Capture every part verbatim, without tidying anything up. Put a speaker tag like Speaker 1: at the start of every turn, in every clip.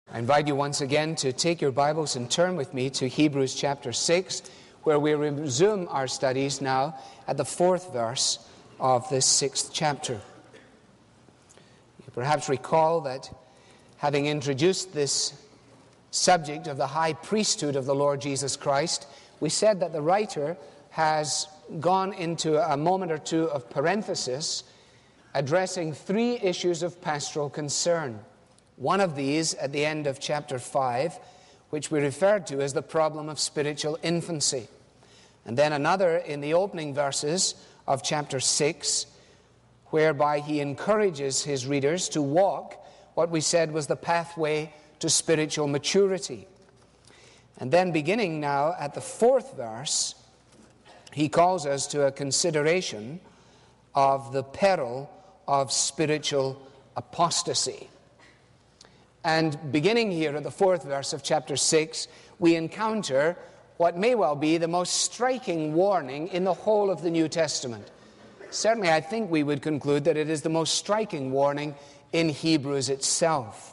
Speaker 1: I invite you once again to take your Bibles and turn with me to Hebrews chapter six, where we resume our studies now at the fourth verse of this sixth chapter. You perhaps recall that having introduced this subject of the high priesthood of the Lord Jesus Christ, we said that the writer has gone into a moment or two of parenthesis, addressing three issues of pastoral concern. One of these at the end of chapter five, which we referred to as the problem of spiritual infancy. And then another in the opening verses of chapter six, whereby he encourages his readers to walk what we said was the pathway to spiritual maturity. And then beginning now at the fourth verse, he calls us to a consideration of the peril of spiritual apostasy. And beginning here at the fourth verse of chapter six, we encounter what may well be the most striking warning in the whole of the New Testament. Certainly, I think we would conclude that it is the most striking warning in Hebrews itself.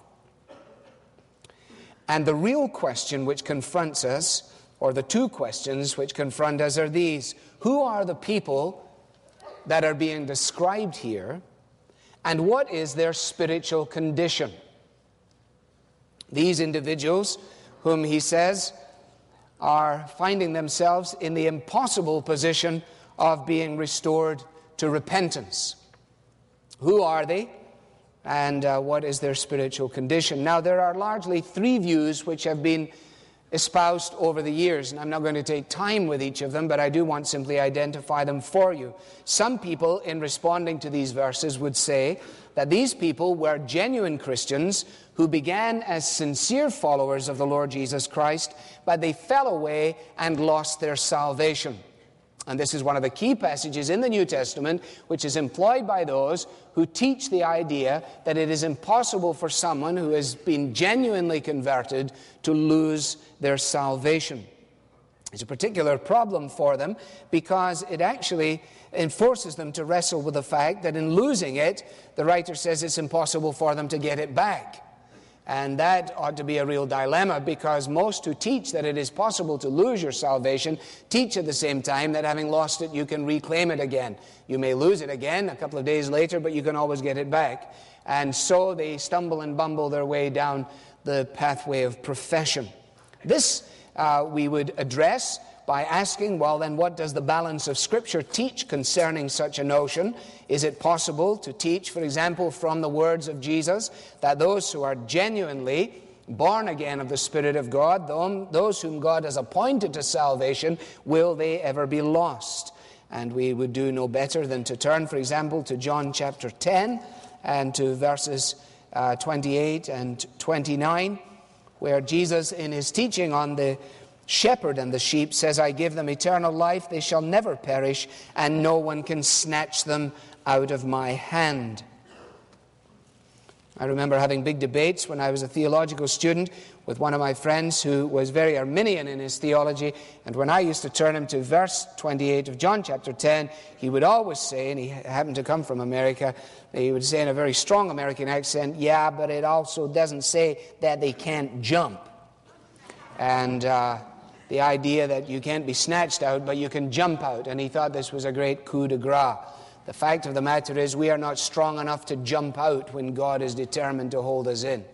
Speaker 1: And the real question which confronts us, or the two questions which confront us, are these. Who are the people that are being described here, and what is their spiritual condition? These individuals, whom he says are finding themselves in the impossible position of being restored to repentance. Who are they, and uh, what is their spiritual condition? Now, there are largely three views which have been espoused over the years, and I'm not going to take time with each of them, but I do want to simply identify them for you. Some people, in responding to these verses, would say that these people were genuine Christians who began as sincere followers of the Lord Jesus Christ, but they fell away and lost their salvation. And this is one of the key passages in the New Testament which is employed by those who teach the idea that it is impossible for someone who has been genuinely converted to lose their salvation. It's a particular problem for them because it actually enforces them to wrestle with the fact that in losing it, the writer says it's impossible for them to get it back. And that ought to be a real dilemma, because most who teach that it is possible to lose your salvation teach at the same time that having lost it, you can reclaim it again. You may lose it again a couple of days later, but you can always get it back. And so they stumble and bumble their way down the pathway of profession. This uh, we would address by asking, well, then what does the balance of Scripture teach concerning such a notion? Is it possible to teach, for example, from the words of Jesus, that those who are genuinely born again of the Spirit of God, those whom God has appointed to salvation, will they ever be lost? And we would do no better than to turn, for example, to John chapter ten and to verses uh, twenty-eight and twenty-nine, where Jesus, in his teaching on the shepherd and the sheep, says, I give them eternal life, they shall never perish, and no one can snatch them out of my hand. I remember having big debates when I was a theological student with one of my friends who was very Arminian in his theology, and when I used to turn him to verse twenty-eight of John chapter ten, he would always say, and he happened to come from America, he would say in a very strong American accent, yeah, but it also doesn't say that they can't jump. And uh, the idea that you can't be snatched out, but you can jump out. And he thought this was a great coup de grace. The fact of the matter is we are not strong enough to jump out when God is determined to hold us in.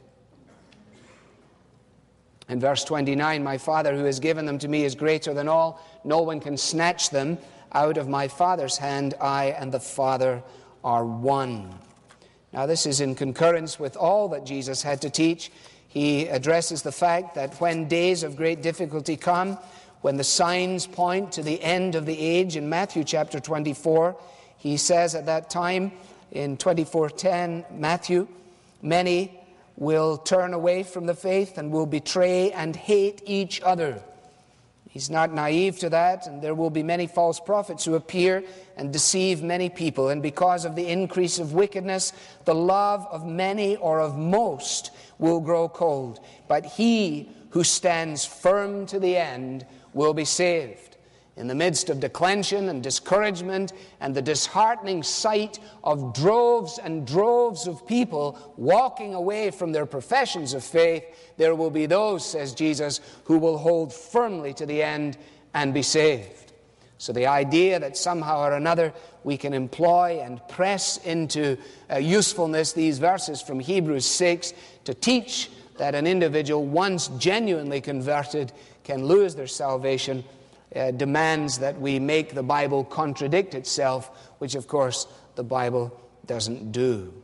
Speaker 1: In verse twenty-nine, my Father who has given them to me is greater than all. No one can snatch them out of my Father's hand. I and the Father are one. Now this is in concurrence with all that Jesus had to teach. He addresses the fact that when days of great difficulty come, when the signs point to the end of the age, in Matthew chapter twenty-four, he says at that time, in twenty-four ten, Matthew, many will turn away from the faith and will betray and hate each other. He's not naive to that, and there will be many false prophets who appear and deceive many people. And because of the increase of wickedness, the love of many or of most will grow cold. But he who stands firm to the end will be saved. in the midst of declension and discouragement and the disheartening sight of droves and droves of people walking away from their professions of faith, there will be those, says Jesus, who will hold firmly to the end and be saved. So the idea that somehow or another we can employ and press into uh, usefulness these verses from Hebrews six to teach that an individual once genuinely converted can lose their salvation Uh, demands that we make the Bible contradict itself, which of course the Bible doesn't do.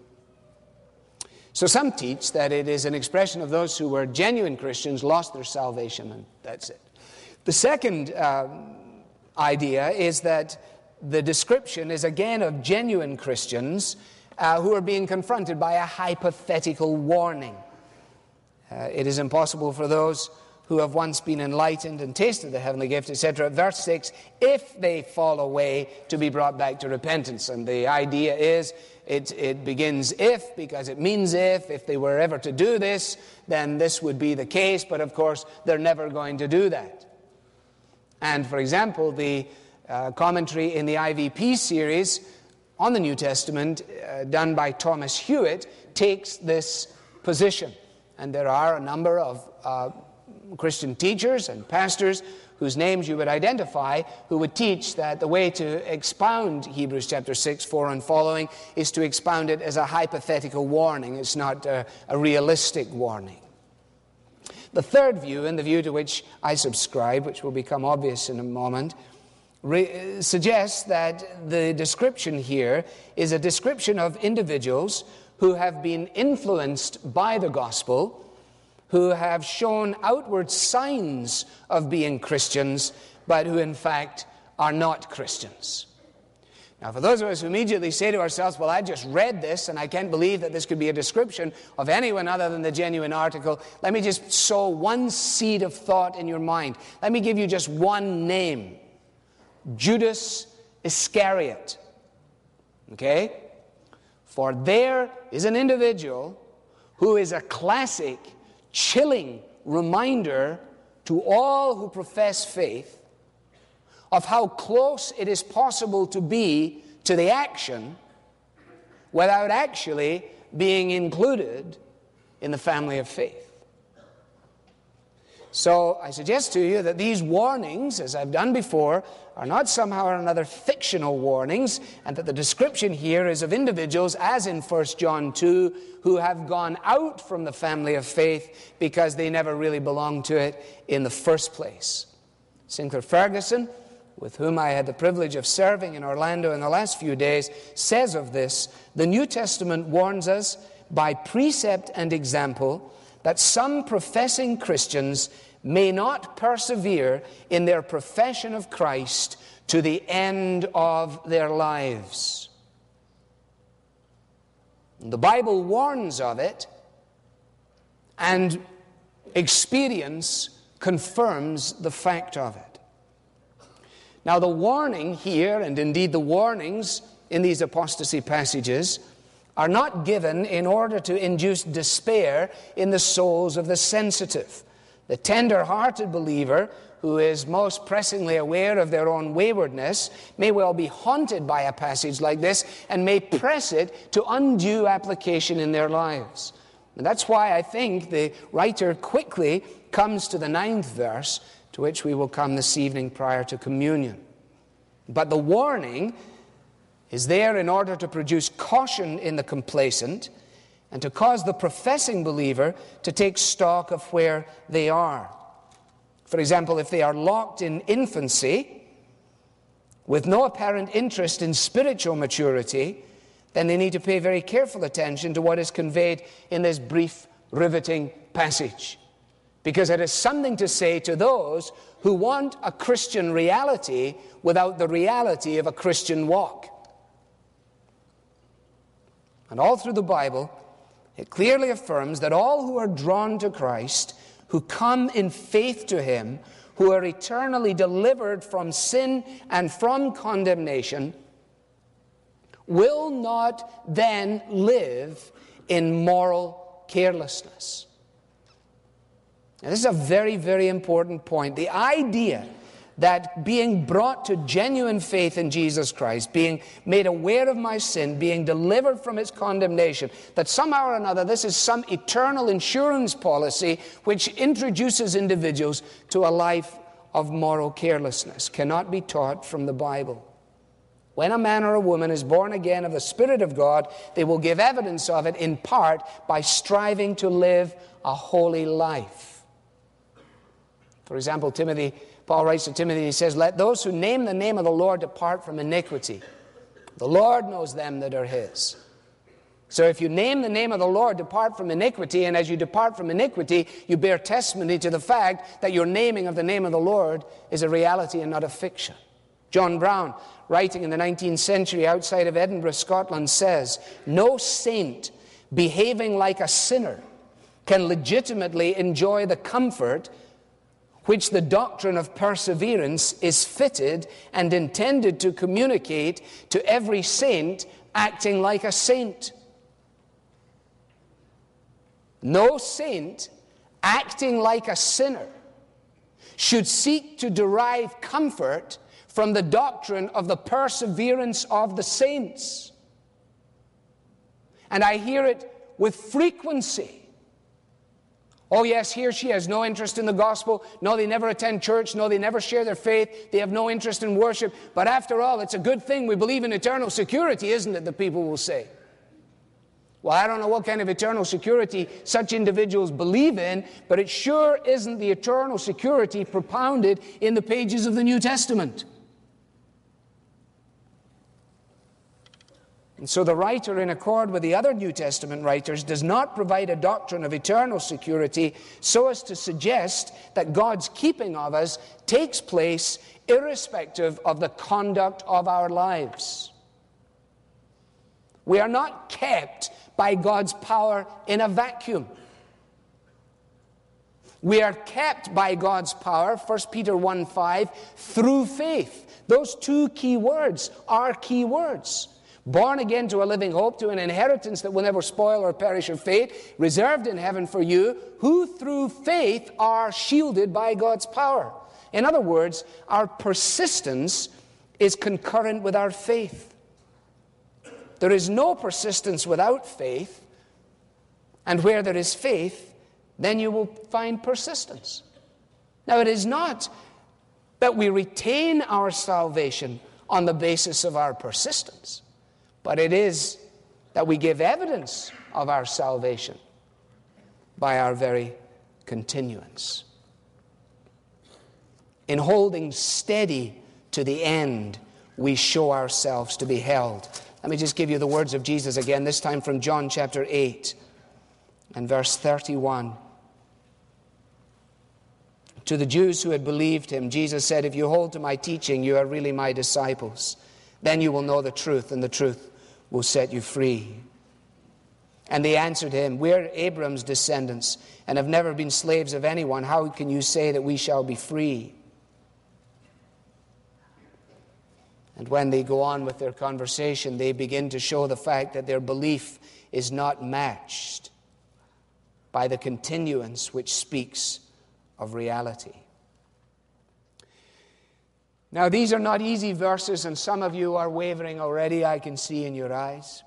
Speaker 1: So some teach that it is an expression of those who were genuine Christians, lost their salvation, and that's it. The second uh, idea is that the description is again of genuine Christians uh, who are being confronted by a hypothetical warning. Uh, it is impossible for those who have once been enlightened and tasted the heavenly gift, et cetera. Verse six, if they fall away, to be brought back to repentance. And the idea is, it, it begins if, because it means if. If they were ever to do this, then this would be the case. But of course, they're never going to do that. And for example, the uh, commentary in the I V P series on the New Testament, uh, done by Thomas Hewitt, takes this position. And there are a number of uh, Christian teachers and pastors whose names you would identify, who would teach that the way to expound Hebrews chapter six, four and following is to expound it as a hypothetical warning. It's not a, a realistic warning. The third view, and the view to which I subscribe, which will become obvious in a moment, re- suggests that the description here is a description of individuals who have been influenced by the gospel, who have shown outward signs of being Christians, but who in fact are not Christians. Now, for those of us who immediately say to ourselves, well, I just read this and I can't believe that this could be a description of anyone other than the genuine article, let me just sow one seed of thought in your mind. Let me give you just one name. Judas Iscariot. Okay? For there is an individual who is a classic, chilling reminder to all who profess faith of how close it is possible to be to the action without actually being included in the family of faith. So I suggest to you that these warnings, as I've done before, are not somehow or another fictional warnings, and that the description here is of individuals, as in First John two, who have gone out from the family of faith because they never really belonged to it in the first place. Sinclair Ferguson, with whom I had the privilege of serving in Orlando in the last few days, says of this, the New Testament warns us by precept and example that some professing Christians may not persevere in their profession of Christ to the end of their lives. The Bible warns of it, and experience confirms the fact of it. Now, the warning here, and indeed the warnings in these apostasy passages, are not given in order to induce despair in the souls of the sensitive. The tender-hearted believer, who is most pressingly aware of their own waywardness, may well be haunted by a passage like this and may press it to undue application in their lives. And that's why I think the writer quickly comes to the ninth verse, to which we will come this evening prior to communion. But the warning is there in order to produce caution in the complacent and to cause the professing believer to take stock of where they are. For example, if they are locked in infancy with no apparent interest in spiritual maturity, then they need to pay very careful attention to what is conveyed in this brief, riveting passage, because it has something to say to those who want a Christian reality without the reality of a Christian walk. And all through the Bible, it clearly affirms that all who are drawn to Christ, who come in faith to Him, who are eternally delivered from sin and from condemnation, will not then live in moral carelessness. Now, this is a very, very important point. The idea that being brought to genuine faith in Jesus Christ, being made aware of my sin, being delivered from its condemnation, that somehow or another this is some eternal insurance policy which introduces individuals to a life of moral carelessness, cannot be taught from the Bible. When a man or a woman is born again of the Spirit of God, they will give evidence of it in part by striving to live a holy life. For example, Timothy, Paul writes to Timothy, he says, "Let those who name the name of the Lord depart from iniquity. The Lord knows them that are his." So if you name the name of the Lord, depart from iniquity, and as you depart from iniquity, you bear testimony to the fact that your naming of the name of the Lord is a reality and not a fiction. John Brown, writing in the nineteenth century outside of Edinburgh, Scotland, says, "No saint behaving like a sinner can legitimately enjoy the comfort which the doctrine of perseverance is fitted and intended to communicate to every saint acting like a saint." No saint acting like a sinner should seek to derive comfort from the doctrine of the perseverance of the saints. And I hear it with frequency. Oh yes, he or she has no interest in the gospel. No, they never attend church. No, they never share their faith. They have no interest in worship. But after all, it's a good thing we believe in eternal security, isn't it? The people will say. Well, I don't know what kind of eternal security such individuals believe in, but it sure isn't the eternal security propounded in the pages of the New Testament. And so the writer, in accord with the other New Testament writers, does not provide a doctrine of eternal security so as to suggest that God's keeping of us takes place irrespective of the conduct of our lives. We are not kept by God's power in a vacuum. We are kept by God's power, First Peter one five, through faith. Those two key words are key words. Born again to a living hope, to an inheritance that will never spoil or perish or fade, reserved in heaven for you, who through faith are shielded by God's power. In other words, our persistence is concurrent with our faith. There is no persistence without faith, and where there is faith, then you will find persistence. Now, it is not that we retain our salvation on the basis of our persistence, but it is that we give evidence of our salvation by our very continuance. In holding steady to the end, we show ourselves to be held. Let me just give you the words of Jesus again, this time from John chapter eight and verse thirty-one. To the Jews who had believed him, Jesus said, "If you hold to my teaching, you are really my disciples. Then you will know the truth, and the truth will set you free." And they answered him, "We are Abraham's descendants and have never been slaves of anyone. How can you say that we shall be free?" And when they go on with their conversation, they begin to show the fact that their belief is not matched by the continuance which speaks of reality. Now, these are not easy verses, and some of you are wavering already, I can see in your eyes.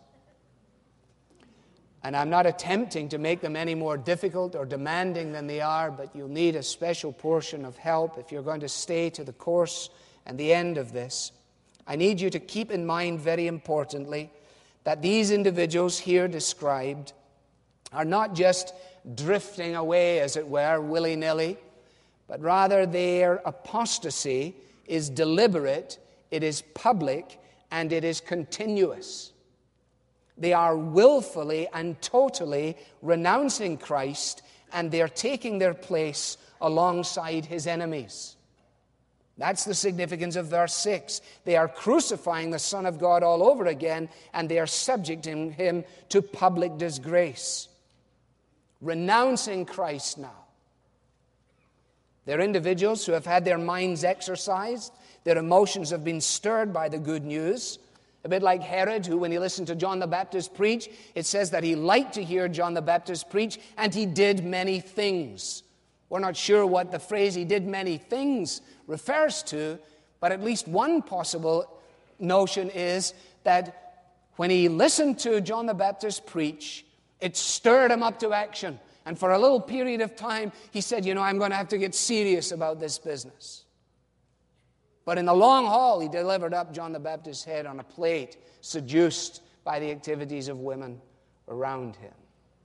Speaker 1: And I'm not attempting to make them any more difficult or demanding than they are, but you'll need a special portion of help if you're going to stay to the course and the end of this. I need you to keep in mind, very importantly, that these individuals here described are not just drifting away, as it were, willy-nilly, but rather their apostasy is deliberate, it is public, and it is continuous. They are willfully and totally renouncing Christ, and they're taking their place alongside his enemies. That's the significance of verse six. They are crucifying the Son of God all over again, and they are subjecting him to public disgrace. Renouncing Christ now. They're individuals who have had their minds exercised. Their emotions have been stirred by the good news. A bit like Herod, who, when he listened to John the Baptist preach, it says that he liked to hear John the Baptist preach, and he did many things. We're not sure what the phrase "he did many things" refers to, but at least one possible notion is that when he listened to John the Baptist preach, it stirred him up to action. And for a little period of time, he said, you know, I'm going to have to get serious about this business. But in the long haul, he delivered up John the Baptist's head on a plate, seduced by the activities of women around him.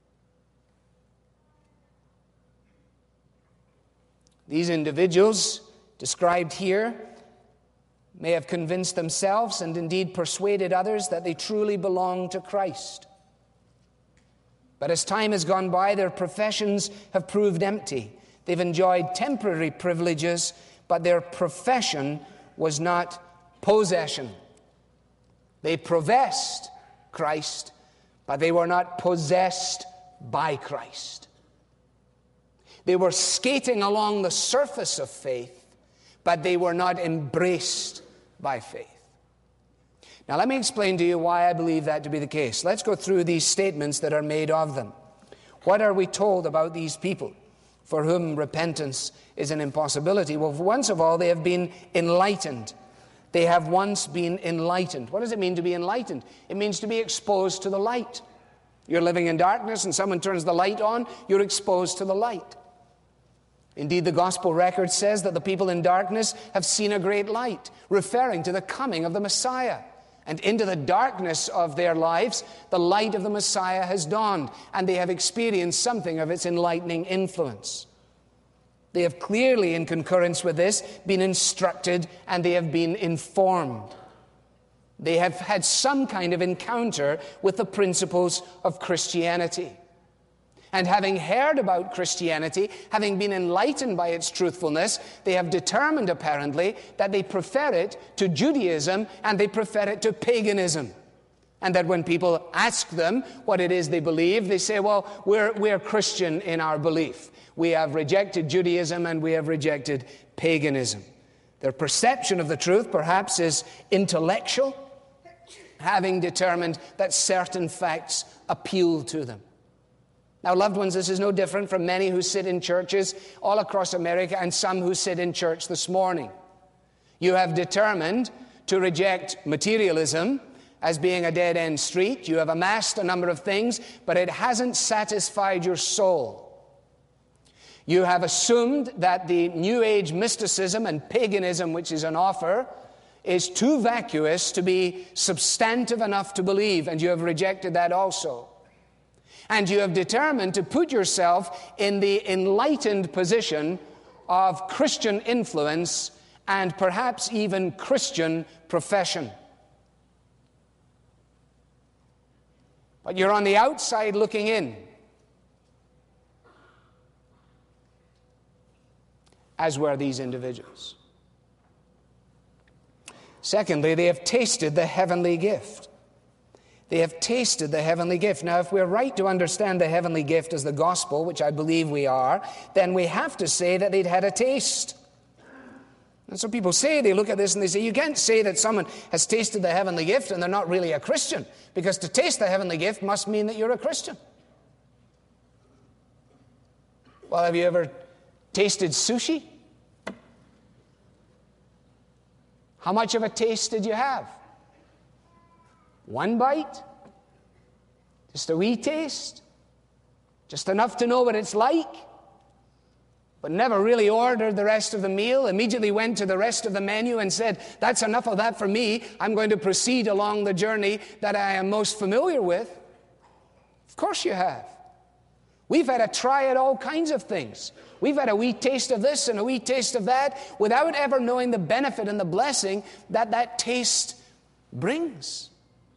Speaker 1: These individuals described here may have convinced themselves and indeed persuaded others that they truly belong to Christ. But as time has gone by, their professions have proved empty. They've enjoyed temporary privileges, but their profession was not possession. They professed Christ, but they were not possessed by Christ. They were skating along the surface of faith, but they were not embraced by faith. Now let me explain to you why I believe that to be the case. Let's go through these statements that are made of them. What are we told about these people for whom repentance is an impossibility? Well, once of all, they have been enlightened. They have once been enlightened. What does it mean to be enlightened? It means to be exposed to the light. You're living in darkness and someone turns the light on, you're exposed to the light. Indeed, the gospel record says that the people in darkness have seen a great light, referring to the coming of the Messiah. And into the darkness of their lives, the light of the Messiah has dawned, and they have experienced something of its enlightening influence. They have clearly, in concurrence with this, been instructed and they have been informed. They have had some kind of encounter with the principles of Christianity. And having heard about Christianity, having been enlightened by its truthfulness, they have determined apparently that they prefer it to Judaism and they prefer it to paganism. And that when people ask them what it is they believe, they say, well, we're, we're Christian in our belief. We have rejected Judaism and we have rejected paganism. Their perception of the truth perhaps is intellectual, having determined that certain facts appeal to them. Now, loved ones, this is no different from many who sit in churches all across America and some who sit in church this morning. You have determined to reject materialism as being a dead-end street. You have amassed a number of things, but it hasn't satisfied your soul. You have assumed that the New Age mysticism and paganism which is on offer is too vacuous to be substantive enough to believe, and you have rejected that also. And you have determined to put yourself in the enlightened position of Christian influence and perhaps even Christian profession. But you're on the outside looking in, as were these individuals. Secondly, they have tasted the heavenly gift. They have tasted the heavenly gift. Now, if we're right to understand the heavenly gift as the gospel, which I believe we are, then we have to say that they'd had a taste. And so people say, they look at this and they say, you can't say that someone has tasted the heavenly gift and they're not really a Christian, because to taste the heavenly gift must mean that you're a Christian. Well, have you ever tasted sushi? How much of a taste did you have? One bite? Just a wee taste? Just enough to know what it's like? But never really ordered the rest of the meal, immediately went to the rest of the menu and said, that's enough of that for me. I'm going to proceed along the journey that I am most familiar with. Of course you have. We've had a try at all kinds of things. We've had a wee taste of this and a wee taste of that without ever knowing the benefit and the blessing that that taste brings.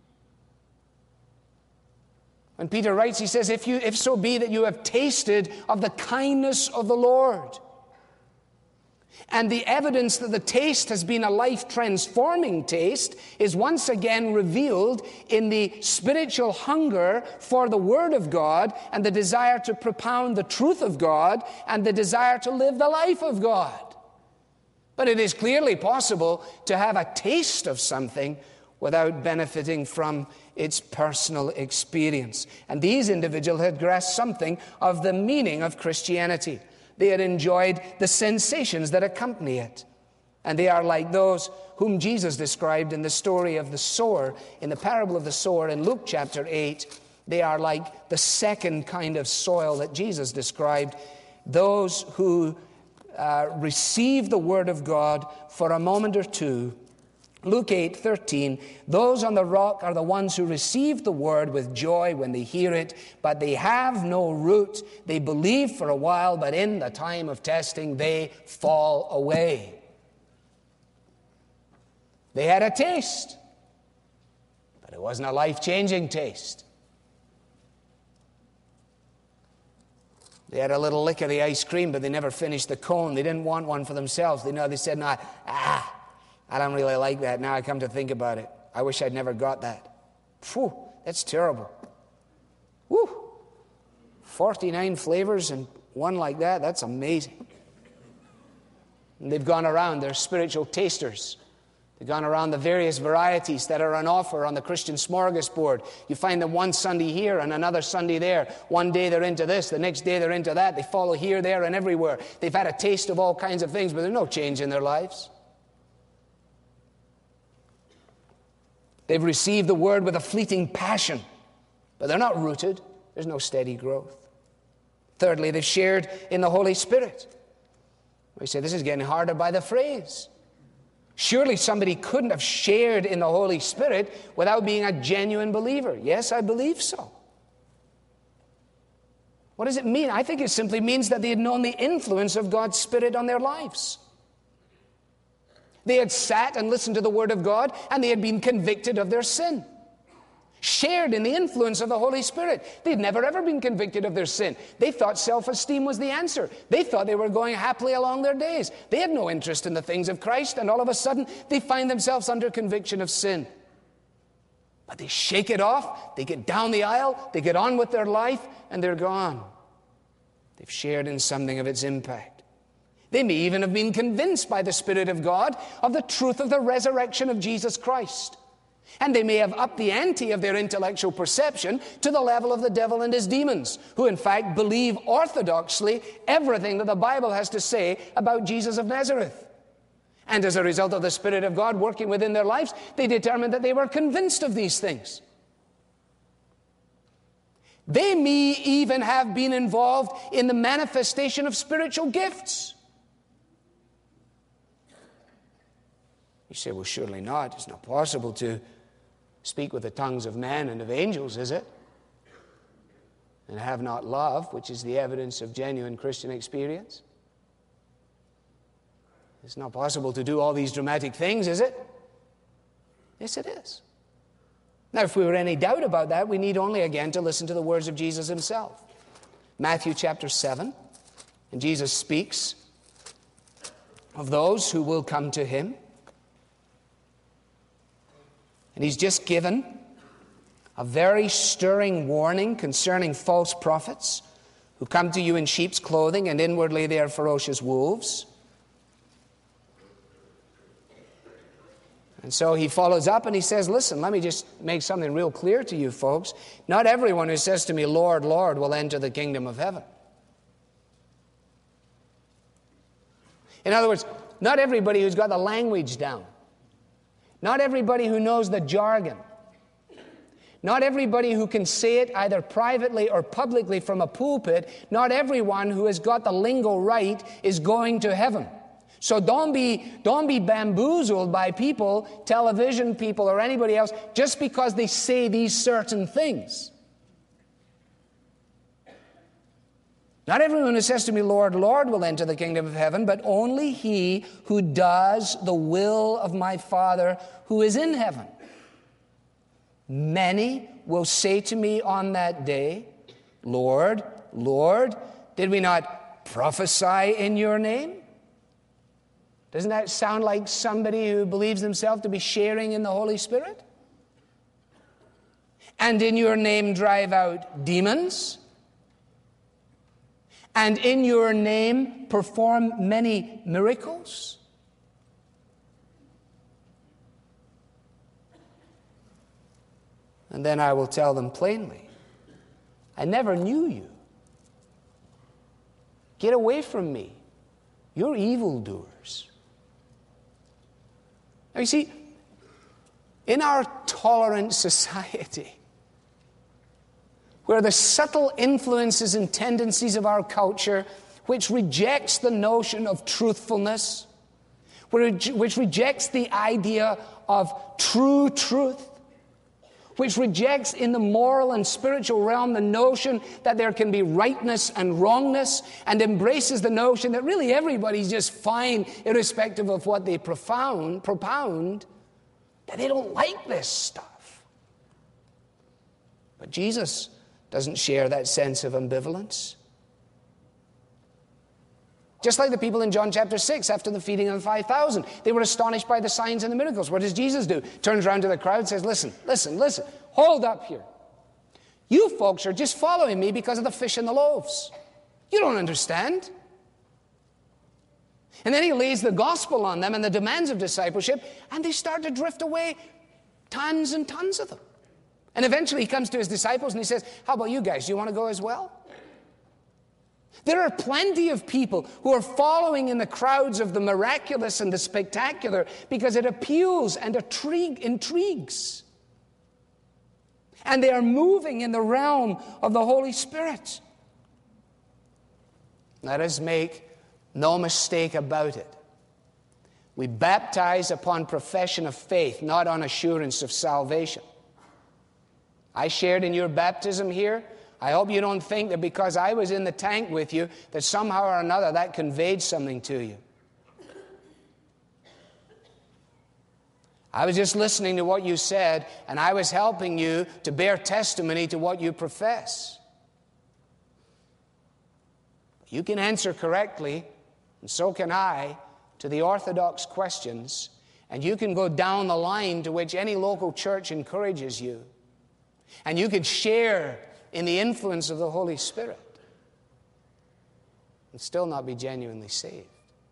Speaker 1: When Peter writes, he says, if you, if so be that you have tasted of the kindness of the Lord. And the evidence that the taste has been a life-transforming taste is once again revealed in the spiritual hunger for the Word of God and the desire to propound the truth of God and the desire to live the life of God. But it is clearly possible to have a taste of something without benefiting from its personal experience. And these individuals had grasped something of the meaning of Christianity. They had enjoyed the sensations that accompany it. And they are like those whom Jesus described in the story of the sower, in the parable of the sower in Luke chapter eight. They are like the second kind of soil that Jesus described, those who uh, receive the word of God for a moment or two. Luke eight thirteen, those on the rock are the ones who receive the word with joy when they hear it, but they have no root. They believe for a while, but in the time of testing, they fall away. They had a taste, but it wasn't a life-changing taste. They had a little lick of the ice cream, but they never finished the cone. They didn't want one for themselves. They know they said, "No, ah, I don't really like that. Now I come to think about it. I wish I'd never got that." Phew, that's terrible. Woo! forty-nine flavors and one like that, that's amazing. And they've gone around, they're spiritual tasters. They've gone around the various varieties that are on offer on the Christian smorgasbord. You find them one Sunday here and another Sunday there. One day they're into this, the next day they're into that. They follow here, there, and everywhere. They've had a taste of all kinds of things, but there's no change in their lives. They've received the word with a fleeting passion, but they're not rooted. There's no steady growth. Thirdly, they've shared in the Holy Spirit. We say this is getting harder by the phrase. Surely somebody couldn't have shared in the Holy Spirit without being a genuine believer. Yes, I believe so. What does it mean? I think it simply means that they had known the influence of God's Spirit on their lives. They had sat and listened to the Word of God, and they had been convicted of their sin. Shared in the influence of the Holy Spirit. They'd never ever been convicted of their sin. They thought self-esteem was the answer. They thought they were going happily along their days. They had no interest in the things of Christ, and all of a sudden they find themselves under conviction of sin. But they shake it off, they get down the aisle, they get on with their life, and they're gone. They've shared in something of its impact. They may even have been convinced by the Spirit of God of the truth of the resurrection of Jesus Christ. And they may have upped the ante of their intellectual perception to the level of the devil and his demons, who in fact believe orthodoxly everything that the Bible has to say about Jesus of Nazareth. And as a result of the Spirit of God working within their lives, they determined that they were convinced of these things. They may even have been involved in the manifestation of spiritual gifts. You say, well, surely not. It's not possible to speak with the tongues of men and of angels, is it? And have not love, which is the evidence of genuine Christian experience. It's not possible to do all these dramatic things, is it? Yes, it is. Now, if we were any doubt about that, we need only again to listen to the words of Jesus himself. Matthew chapter seven, and Jesus speaks of those who will come to him. And he's just given a very stirring warning concerning false prophets who come to you in sheep's clothing, and inwardly they are ferocious wolves. And so he follows up and he says, listen, let me just make something real clear to you folks. Not everyone who says to me, Lord, Lord, will enter the kingdom of heaven. In other words, not everybody who's got the language down. Not everybody who knows the jargon. Not everybody who can say it either privately or publicly from a pulpit. Not everyone who has got the lingo right is going to heaven. So don't be, don't be bamboozled by people, television people or anybody else, just because they say these certain things. Not everyone who says to me, Lord, Lord, will enter the kingdom of heaven, but only he who does the will of my Father who is in heaven. Many will say to me on that day, Lord, Lord, did we not prophesy in your name? Doesn't that sound like somebody who believes himself to be sharing in the Holy Spirit? And in your name drive out demons? And in your name perform many miracles? And then I will tell them plainly, I never knew you. Get away from me. You're evildoers. Now you see, in our tolerant society, where the subtle influences and tendencies of our culture, which rejects the notion of truthfulness, which rejects the idea of true truth, which rejects in the moral and spiritual realm the notion that there can be rightness and wrongness, and embraces the notion that really everybody's just fine irrespective of what they propound, propound, that they don't like this stuff. But Jesus doesn't share that sense of ambivalence. Just like the people in John chapter six after the feeding of the five thousand. They were astonished by the signs and the miracles. What does Jesus do? Turns around to the crowd and says, listen, listen, listen. Hold up here. You folks are just following me because of the fish and the loaves. You don't understand. And then he lays the gospel on them and the demands of discipleship, and they start to drift away, tons and tons of them. And eventually he comes to his disciples and he says, how about you guys? Do you want to go as well? There are plenty of people who are following in the crowds of the miraculous and the spectacular because it appeals and intrigues. And they are moving in the realm of the Holy Spirit. Let us make no mistake about it. We baptize upon profession of faith, not on assurance of salvation. I shared in your baptism here. I hope you don't think that because I was in the tank with you that somehow or another that conveyed something to you. I was just listening to what you said, and I was helping you to bear testimony to what you profess. You can answer correctly, and so can I, to the orthodox questions, and you can go down the line to which any local church encourages you. And you could share in the influence of the Holy Spirit and still not be genuinely saved.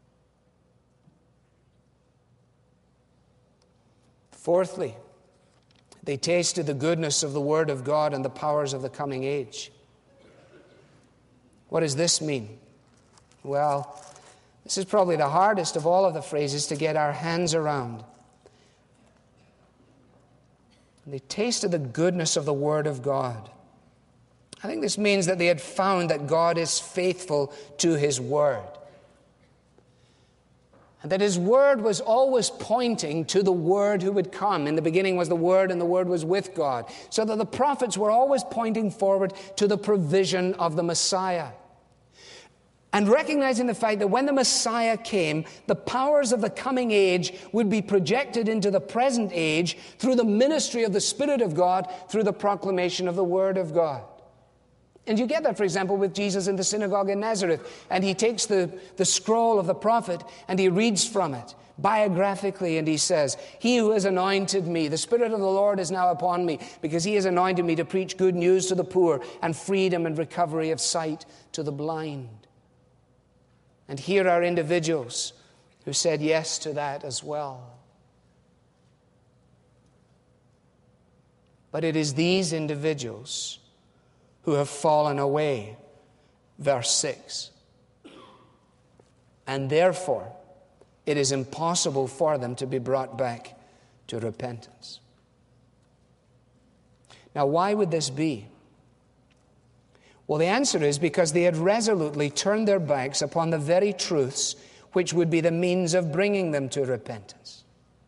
Speaker 1: Fourthly, they tasted the goodness of the Word of God and the powers of the coming age. What does this mean? Well, this is probably the hardest of all of the phrases to get our hands around. They tasted the goodness of the Word of God. I think this means that they had found that God is faithful to His Word. And that His Word was always pointing to the Word who would come. In the beginning was the Word, and the Word was with God. So that the prophets were always pointing forward to the provision of the Messiah. And recognizing the fact that when the Messiah came, the powers of the coming age would be projected into the present age through the ministry of the Spirit of God, through the proclamation of the Word of God. And you get that, for example, with Jesus in the synagogue in Nazareth. And he takes the, the scroll of the prophet and he reads from it biographically, and he says, "He who has anointed me, the Spirit of the Lord is now upon me, because he has anointed me to preach good news to the poor and freedom and recovery of sight to the blind." And here are individuals who said yes to that as well. But it is these individuals who have fallen away, verse six. And therefore, it is impossible for them to be brought back to repentance. Now, why would this be? Well, the answer is because they had resolutely turned their backs upon the very truths which would be the means of bringing them to repentance.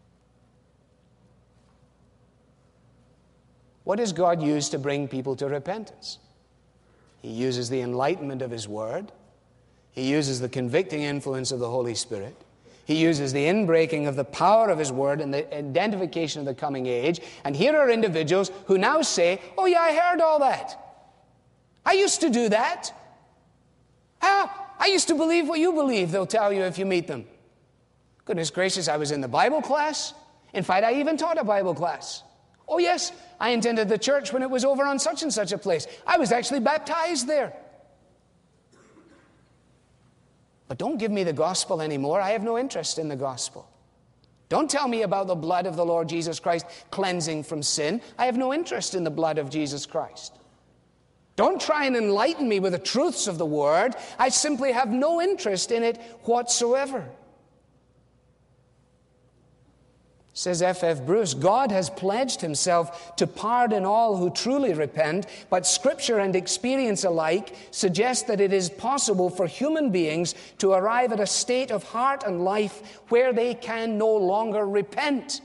Speaker 1: What does God use to bring people to repentance? He uses the enlightenment of His Word. He uses the convicting influence of the Holy Spirit. He uses the inbreaking of the power of His Word and the identification of the coming age. And here are individuals who now say, "Oh yeah, I heard all that. I used to do that. Ah, I used to believe what you believe," they'll tell you if you meet them. Goodness gracious, I was in the Bible class. In fact, I even taught a Bible class. Oh yes, I attended the church when it was over on such and such a place. I was actually baptized there. But don't give me the gospel anymore. I have no interest in the gospel. Don't tell me about the blood of the Lord Jesus Christ cleansing from sin. I have no interest in the blood of Jesus Christ. Don't try and enlighten me with the truths of the Word. I simply have no interest in it whatsoever. Says F F Bruce, God has pledged himself to pardon all who truly repent, but Scripture and experience alike suggest that it is possible for human beings to arrive at a state of heart and life where they can no longer repent.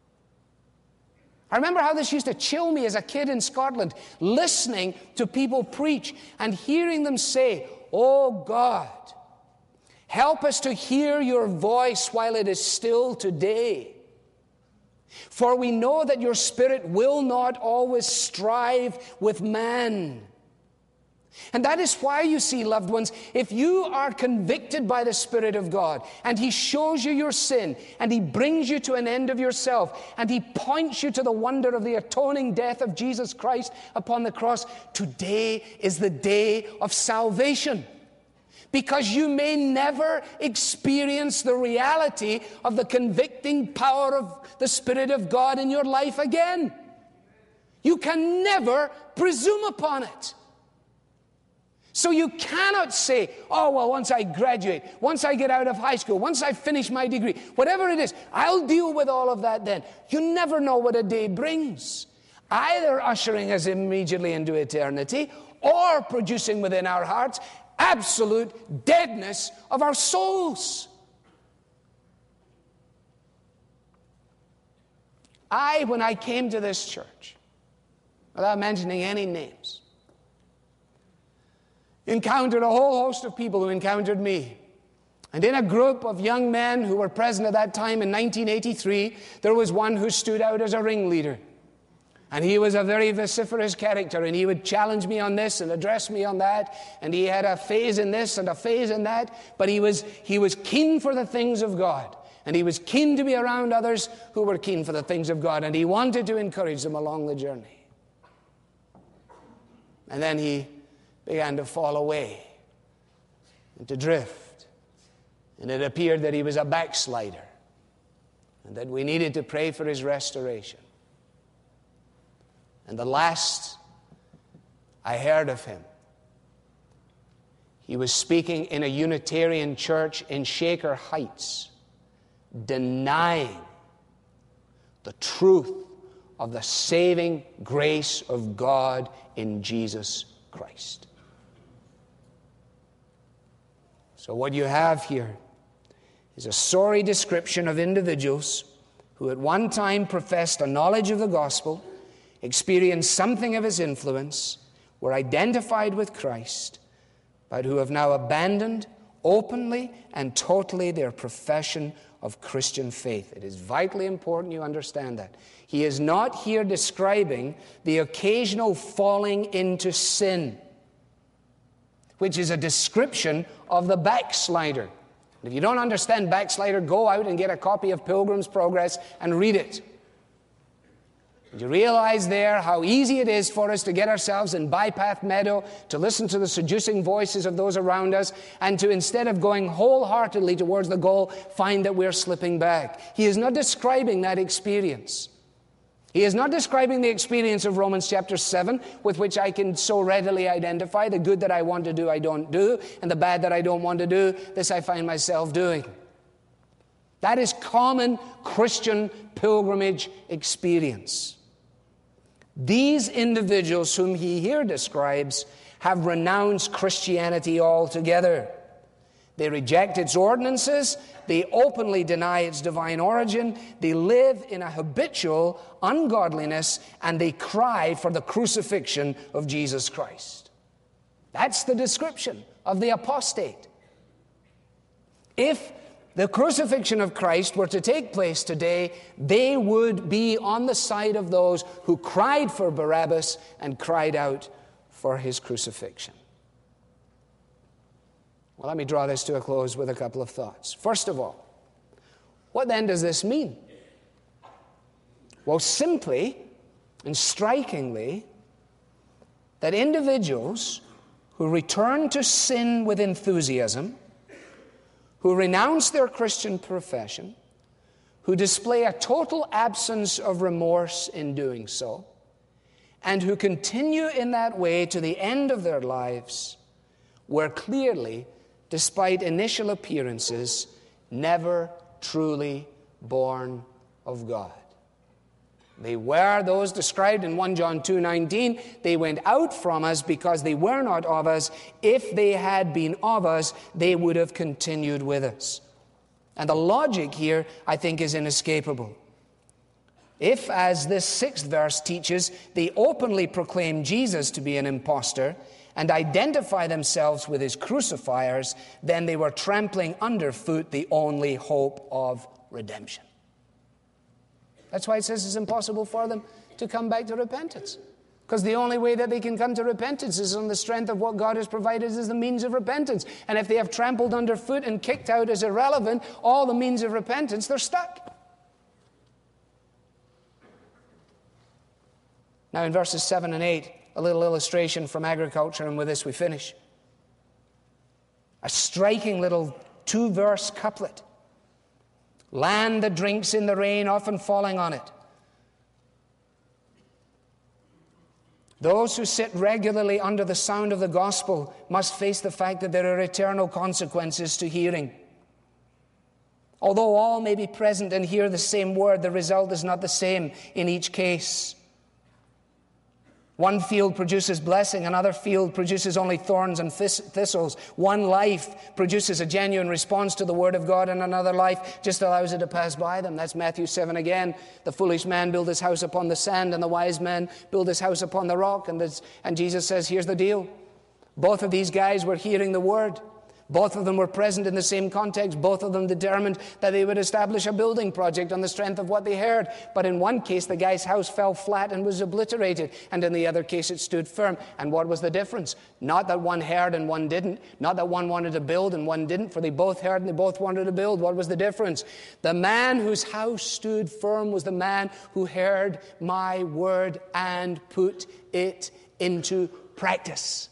Speaker 1: I remember how this used to chill me as a kid in Scotland, listening to people preach and hearing them say, "Oh God, help us to hear your voice while it is still today. For we know that your Spirit will not always strive with man." And that is why, you see, loved ones, if you are convicted by the Spirit of God and He shows you your sin and He brings you to an end of yourself and He points you to the wonder of the atoning death of Jesus Christ upon the cross, today is the day of salvation. Because you may never experience the reality of the convicting power of the Spirit of God in your life again. You can never presume upon it. So you cannot say, "Oh, well, once I graduate, once I get out of high school, once I finish my degree, whatever it is, I'll deal with all of that then." You never know what a day brings, either ushering us immediately into eternity or producing within our hearts absolute deadness of our souls. I, when I came to this church, without mentioning any names, encountered a whole host of people who encountered me. And in a group of young men who were present at that time in nineteen eighty-three, there was one who stood out as a ringleader. And he was a very vociferous character, and he would challenge me on this and address me on that, and he had a phase in this and a phase in that, but he was, he was keen for the things of God, and he was keen to be around others who were keen for the things of God, and he wanted to encourage them along the journey. And then he began to fall away and to drift, and it appeared that he was a backslider and that we needed to pray for his restoration. And the last I heard of him, he was speaking in a Unitarian church in Shaker Heights, denying the truth of the saving grace of God in Jesus Christ. So what you have here is a sorry description of individuals who at one time professed a knowledge of the gospel, experienced something of his influence, were identified with Christ, but who have now abandoned openly and totally their profession of Christian faith. It is vitally important you understand that. He is not here describing the occasional falling into sin, which is a description of the backslider. If you don't understand backslider, go out and get a copy of Pilgrim's Progress and read it. You realize there how easy it is for us to get ourselves in bypath meadow, to listen to the seducing voices of those around us, and to, instead of going wholeheartedly towards the goal, find that we're slipping back. He is not describing that experience. He is not describing the experience of Romans chapter seven, with which I can so readily identify. The good that I want to do, I don't do, and the bad that I don't want to do, this I find myself doing. That is common Christian pilgrimage experience. These individuals whom he here describes have renounced Christianity altogether. They reject its ordinances, they openly deny its divine origin, they live in a habitual ungodliness, and they cry for the crucifixion of Jesus Christ. That's the description of the apostate. If the crucifixion of Christ were to take place today, they would be on the side of those who cried for Barabbas and cried out for his crucifixion. Well, let me draw this to a close with a couple of thoughts. First of all, what then does this mean? Well, simply and strikingly, that individuals who return to sin with enthusiasm, who renounce their Christian profession, who display a total absence of remorse in doing so, and who continue in that way to the end of their lives, were clearly, despite initial appearances, never truly born of God. They were those described in First John two nineteen. They went out from us because they were not of us. If they had been of us, they would have continued with us. And the logic here, I think, is inescapable. If, as this sixth verse teaches, they openly proclaim Jesus to be an impostor and identify themselves with his crucifiers, then they were trampling underfoot the only hope of redemption. That's why it says it's impossible for them to come back to repentance. Because the only way that they can come to repentance is on the strength of what God has provided as the means of repentance. And if they have trampled underfoot and kicked out as irrelevant all the means of repentance, they're stuck. Now in verses seven and eight, a little illustration from agriculture, and with this we finish. A striking little two-verse couplet. Land that drinks in the rain, often falling on it. Those who sit regularly under the sound of the gospel must face the fact that there are eternal consequences to hearing. Although all may be present and hear the same word, the result is not the same in each case. One field produces blessing, another field produces only thorns and thistles. One life produces a genuine response to the Word of God, and another life just allows it to pass by them. That's Matthew seven again. The foolish man built his house upon the sand, and the wise man built his house upon the rock. And, this, and Jesus says, here's the deal. Both of these guys were hearing the Word. Both of them were present in the same context. Both of them determined that they would establish a building project on the strength of what they heard. But in one case, the guy's house fell flat and was obliterated. And in the other case, it stood firm. And what was the difference? Not that one heard and one didn't. Not that one wanted to build and one didn't, for they both heard and they both wanted to build. What was the difference? The man whose house stood firm was the man who heard my word and put it into practice.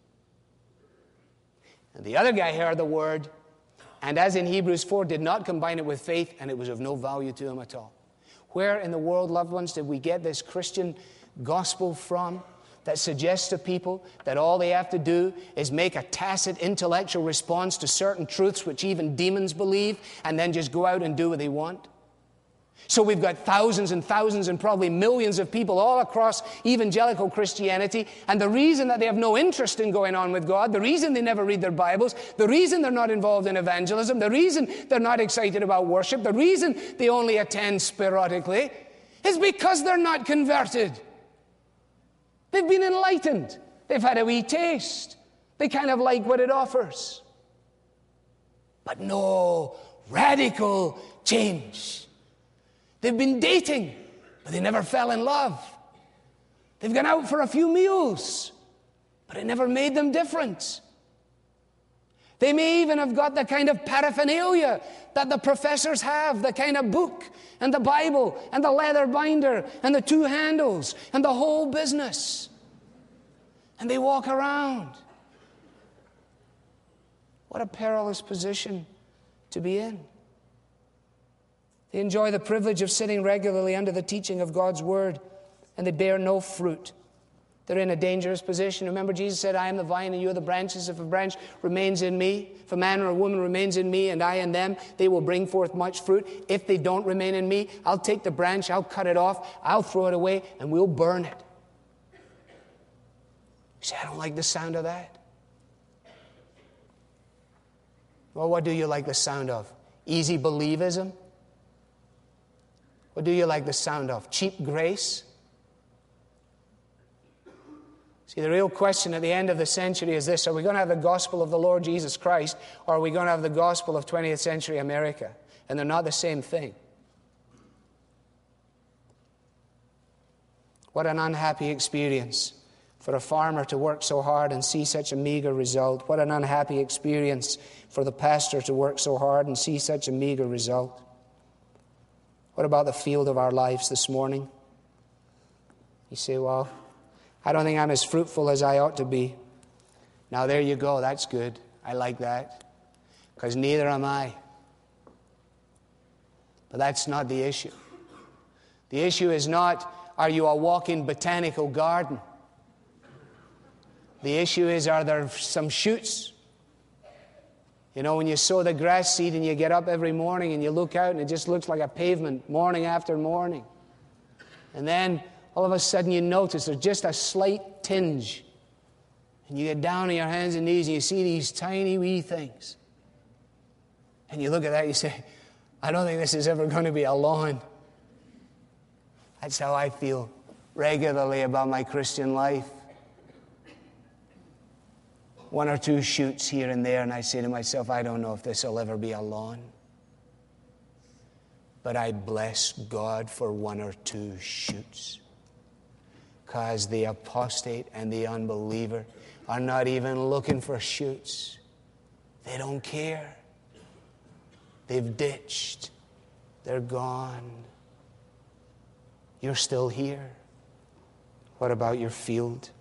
Speaker 1: And the other guy heard the word, and as in Hebrews four, did not combine it with faith, and it was of no value to him at all. Where in the world, loved ones, did we get this Christian gospel from that suggests to people that all they have to do is make a tacit intellectual response to certain truths which even demons believe, and then just go out and do what they want? So we've got thousands and thousands and probably millions of people all across evangelical Christianity, and the reason that they have no interest in going on with God, the reason they never read their Bibles, the reason they're not involved in evangelism, the reason they're not excited about worship, the reason they only attend sporadically, is because they're not converted. They've been enlightened. They've had a wee taste. They kind of like what it offers. But no radical change. They've been dating, but they never fell in love. They've gone out for a few meals, but it never made them different. They may even have got the kind of paraphernalia that the professors have, the kind of book and the Bible and the leather binder and the two handles and the whole business. And they walk around. What a perilous position to be in. They enjoy the privilege of sitting regularly under the teaching of God's Word, and they bear no fruit. They're in a dangerous position. Remember, Jesus said, I am the vine and you are the branches. If a branch remains in me, if a man or a woman remains in me and I in them, they will bring forth much fruit. If they don't remain in me, I'll take the branch, I'll cut it off, I'll throw it away, and we'll burn it. You say, I don't like the sound of that. Well, what do you like the sound of? Easy believism? What do you like the sound of? Cheap grace? See, the real question at the end of the century is this: are we going to have the gospel of the Lord Jesus Christ, or are we going to have the gospel of twentieth century America? And they're not the same thing. What an unhappy experience for a farmer to work so hard and see such a meager result. What an unhappy experience for the pastor to work so hard and see such a meager result. What about the field of our lives this morning? You say, well, I don't think I'm as fruitful as I ought to be. Now, there you go. That's good. I like that. Because neither am I. But that's not the issue. The issue is not, are you a walking botanical garden? The issue is, are there some shoots? You know, when you sow the grass seed and you get up every morning and you look out and it just looks like a pavement morning after morning. And then all of a sudden you notice there's just a slight tinge. And you get down on your hands and knees and you see these tiny wee things. And you look at that and you say, I don't think this is ever going to be a lawn. That's how I feel regularly about my Christian life. One or two shoots here and there, and I say to myself, I don't know if this will ever be a lawn. But I bless God for one or two shoots. Because the apostate and the unbeliever are not even looking for shoots. They don't care. They've ditched. They're gone. You're still here. What about your field?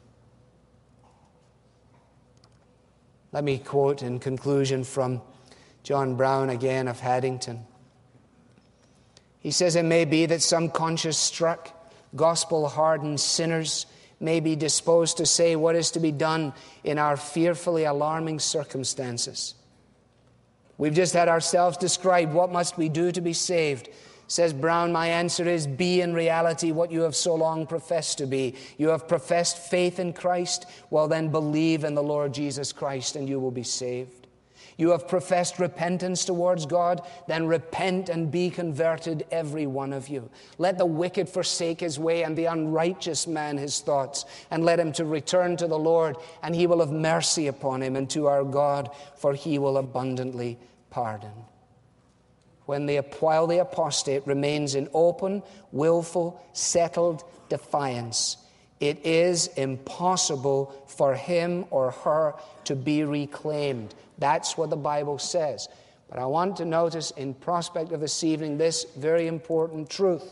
Speaker 1: Let me quote in conclusion from John Brown again of Haddington. He says, it may be that some conscience-struck, gospel-hardened sinners may be disposed to say what is to be done in our fearfully alarming circumstances. We've just had ourselves described what must we do to be saved. Says Brown, my answer is, be in reality what you have so long professed to be. You have professed faith in Christ, well then believe in the Lord Jesus Christ and you will be saved. You have professed repentance towards God, then repent and be converted, every one of you. Let the wicked forsake his way and the unrighteous man his thoughts, and let him to return to the Lord, and he will have mercy upon him, and to our God, for he will abundantly pardon. When the, while the apostate remains in open, willful, settled defiance, it is impossible for him or her to be reclaimed. That's what the Bible says. But I want to notice in prospect of this evening this very important truth.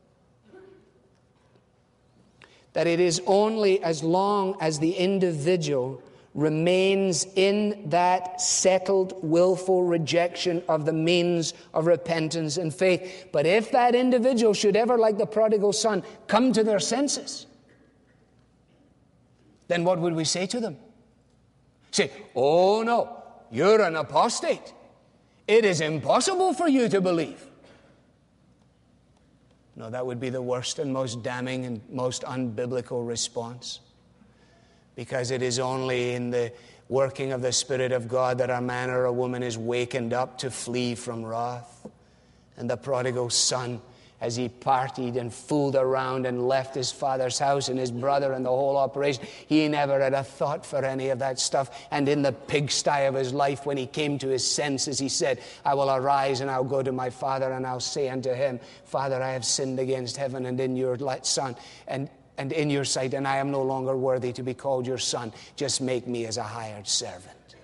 Speaker 1: That it is only as long as the individual remains in that settled, willful rejection of the means of repentance and faith. But if that individual should ever, like the prodigal son, come to their senses, then what would we say to them? Say, oh no, you're an apostate. It is impossible for you to believe. No, that would be the worst and most damning and most unbiblical response. Because it is only in the working of the Spirit of God that a man or a woman is wakened up to flee from wrath. And the prodigal son, as he partied and fooled around and left his father's house and his brother and the whole operation, he never had a thought for any of that stuff. And in the pigsty of his life, when he came to his senses, he said, I will arise and I'll go to my father and I'll say unto him, Father, I have sinned against heaven and in your son. And And in your sight, and I am no longer worthy to be called your son. Just make me as a hired servant.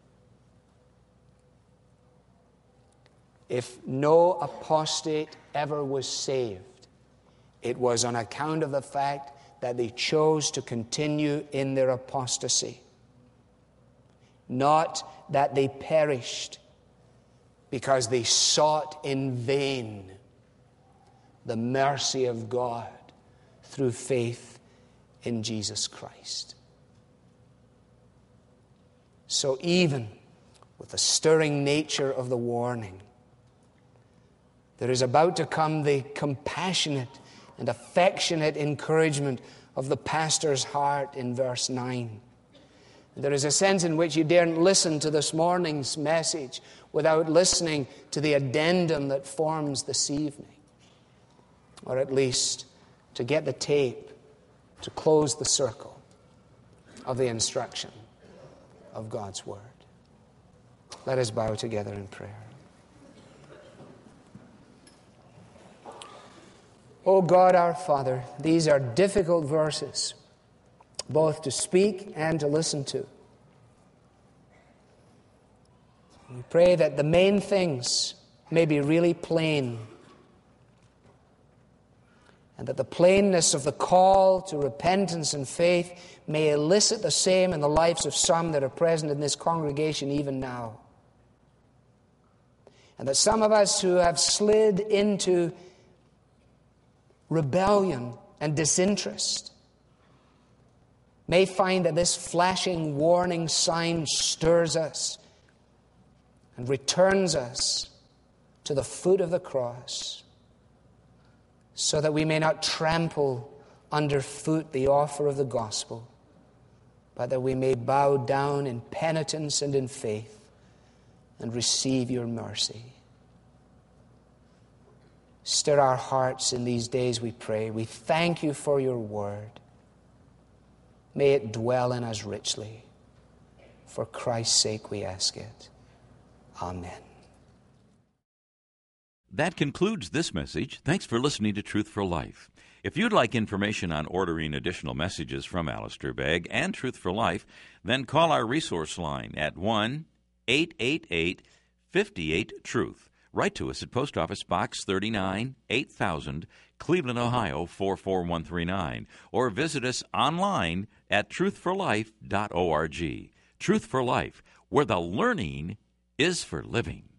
Speaker 1: If no apostate ever was saved, it was on account of the fact that they chose to continue in their apostasy. Not that they perished because they sought in vain the mercy of God through faith in Jesus Christ. So even with the stirring nature of the warning, there is about to come the compassionate and affectionate encouragement of the pastor's heart in verse nine. There is a sense in which you daren't listen to this morning's message without listening to the addendum that forms this evening. Or at least to get the tape to close the circle of the instruction of God's Word. Let us bow together in prayer. O God our Father, these are difficult verses, both to speak and to listen to. We pray that the main things may be really plain, and that the plainness of the call to repentance and faith may elicit the same in the lives of some that are present in this congregation even now. And that some of us who have slid into rebellion and disinterest may find that this flashing warning sign stirs us and returns us to the foot of the cross, so that we may not trample underfoot the offer of the gospel, but that we may bow down in penitence and in faith and receive your mercy. Stir our hearts in these days, we pray. We thank you for your word. May it dwell in us richly. For Christ's sake we ask it. Amen.
Speaker 2: That concludes this message. Thanks for listening to Truth for Life. If you'd like information on ordering additional messages from Alistair Begg and Truth for Life, then call our resource line at one eight eight eight, five eight, truth. Write to us at Post Office Box thirty-nine, eight thousand, Cleveland, Ohio, four four one three nine, or visit us online at truth for life dot org. Truth for Life, where the learning is for living.